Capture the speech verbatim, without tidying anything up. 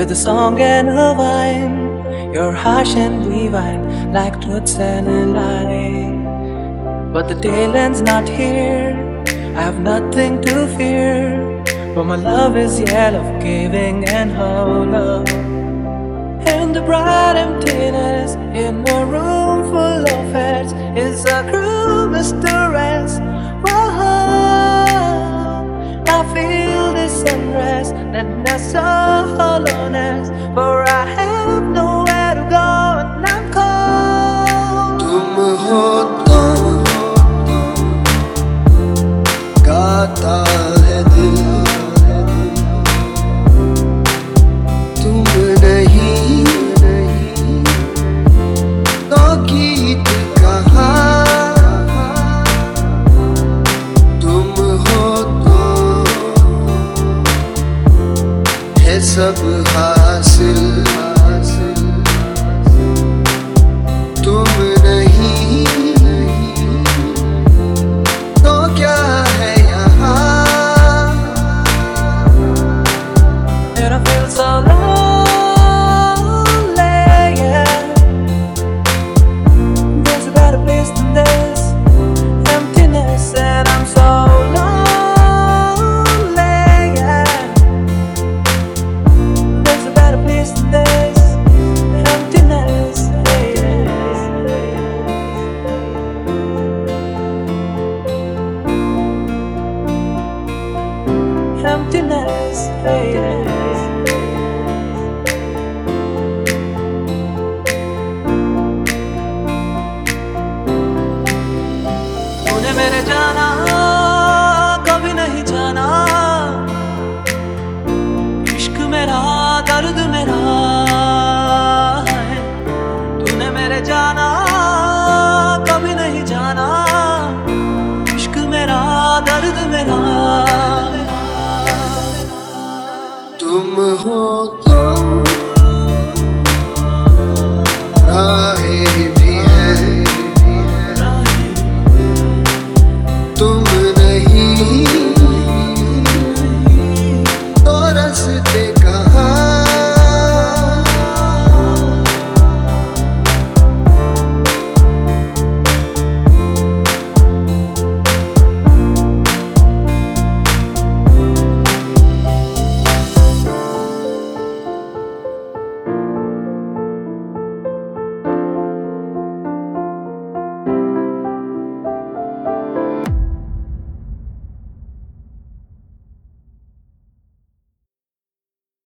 with a song and a wine. You're harsh and divine, like truths and a lie. But the tail end's not here, I have nothing to fear. But my love is yellow, giving and hollow. And the bright emptiness in a room full of heads is a cruel mistress. Whoa, I feel this unrest, that nest of hollowness, for I have